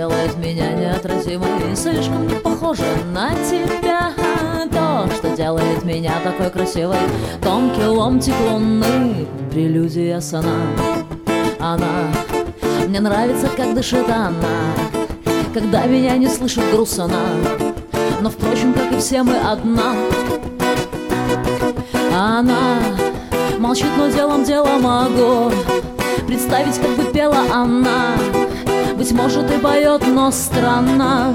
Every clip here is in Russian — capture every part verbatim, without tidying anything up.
делает меня неотразимой, слишком не похожа на тебя. То, что делает меня такой красивой, тонкий ломтик луны, прелюдия сна. Она, мне нравится, как дышит она, когда меня не слышит грустно. Но, впрочем, как и все, мы одна. Она молчит, но делом дела могу представить, как бы пела она. Быть может, и поет, но странно,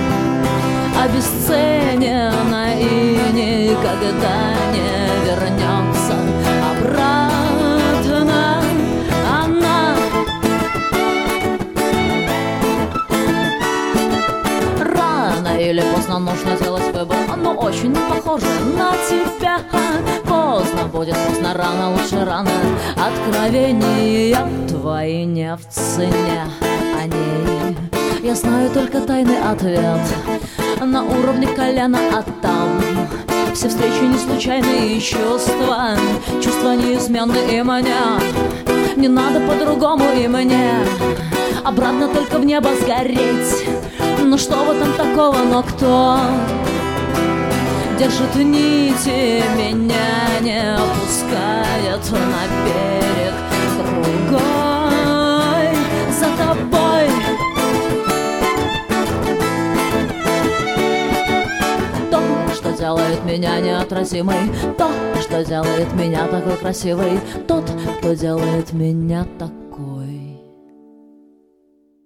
обесценена и никогда не вернется обратно. Она рано или поздно нужно делать выбор, но очень не похоже на тебя. Поздно будет, поздно, рано, лучше рано. Откровения твои не в цене, о ней я знаю только тайный ответ на уровне колена, а там все встречи не случайные чувства, чувства неизменны и мне не надо по-другому, и мне обратно только в небо сгореть. Ну что в этом такого, но кто держит нити, меня не опускает на берег другой за тобой. То, что делает меня неотразимой, то, что делает меня такой красивой, тот, кто делает меня такой.